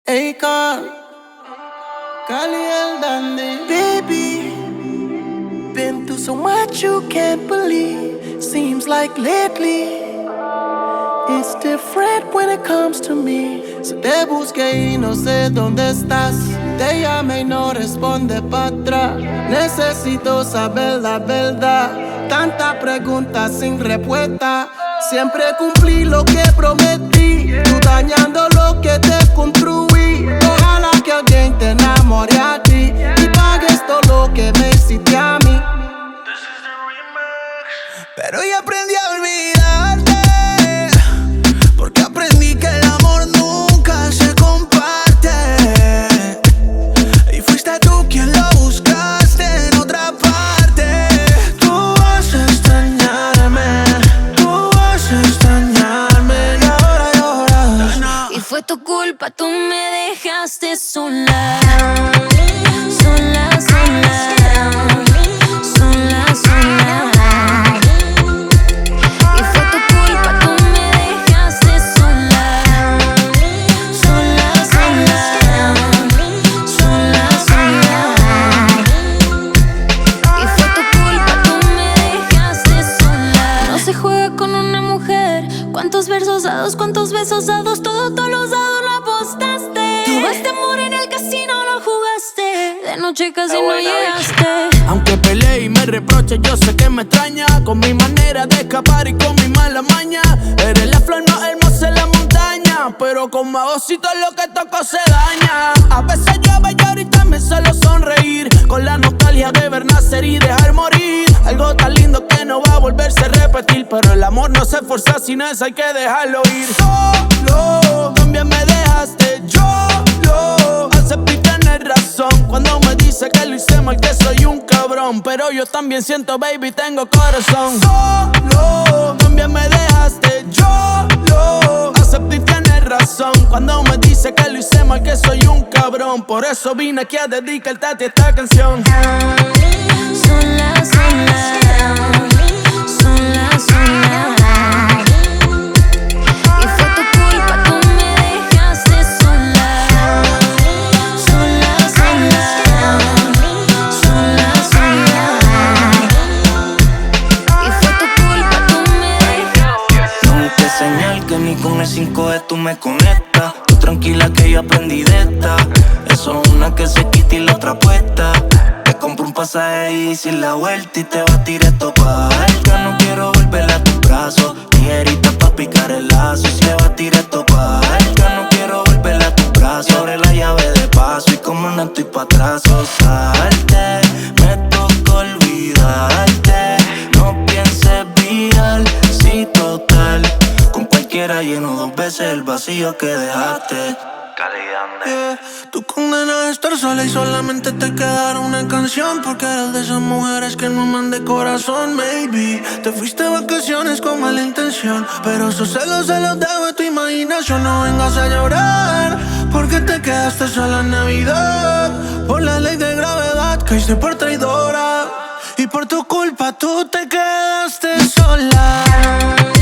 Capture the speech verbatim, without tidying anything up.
Akon, Cali el Dandy. Baby, been through so much you can't believe. Seems like lately it's different when it comes to me. So te busqué y no sé dónde estás. Te llamé y no responde para atrás. Necesito saber la verdad. Tantas preguntas sin respuesta. Siempre cumplí lo que prometí. Tú dañando lo que te construí. Ojalá que alguien te enamore a ti y pagues todo lo que me hiciste a mí. Pero ya aprendí a olvidarte, porque aprendí que el amor nunca se comparte. Y fuiste tú quien lo buscaste en otra parte. Tú vas a extrañarme, tú vas a extrañarme y ahora lloras. Y fue tu culpa, tú me dejaste sola. Sola, sola. Sola, sola. Y fue tu culpa, tú me dejaste sola. Sola, sola. Sola, sola. Y fue tu culpa, tú me dejaste sola. No se juega con una mujer. ¿Cuántos versos dados, cuántos besos dados? Todo, todos los dados lo apostaste. Tú vas de amor en el casino, lo jugaste. De noche casi no llegaste. Aunque peleé y me reproche, yo sé que me extraña. Con mi manera de escapar y con mi mala maña. Eres la flor más hermosa en la montaña, pero con magocito lo que toco se daña. A veces llueve y ahorita me solo sonreír, con la nostalgia de ver nacer y dejar morir. Algo tan lindo que no va a volverse a repetir, pero el amor no se esfuerza, sin eso hay que dejarlo ir. Solo, también me dejaste, yo lo acepté y tener razón cuando me dice que lo hice mal, que soy un cabrón. Pero yo también siento, baby, tengo corazón. Solo, también me dejaste, yo lo acepté y tener razón cuando me dice que lo hice mal, que soy un cabrón. Por eso vine aquí a dedicarte a ti esta canción. Sola, sola. Sola, sola. Y fue tu culpa, tú me dejaste sola. Sola, sola. Sola, sola. Y fue tu culpa, tú me dejaste sola. No te señal que ni con el cinco G tú me conectas. Tú tranquila que yo aprendí de esta. Eso es una que se quita y la otra puesta. Te compro un pasaje y sin la vuelta y te vas directo pa' Alca. No quiero volver a tus brazos, tijerita pa' picar el lazo. Y se va directo pa' Alca. No quiero volver a tus brazos, abre la llave de paso y como no estoy pa' atrás. O salte, me toca olvidarte. No pienses viral, sí total. Con cualquiera lleno dos veces el vacío que dejaste. Yeah. Tú condenas a estar sola y solamente te quedará una canción, porque eres de esas mujeres que no aman de corazón, maybe. Te fuiste de vacaciones con mala intención, pero esos celos se los dejo a tu imaginación. No vengas a llorar, porque te quedaste sola en Navidad. Por la ley de gravedad caíste por traidora, y por tu culpa tú te quedaste sola.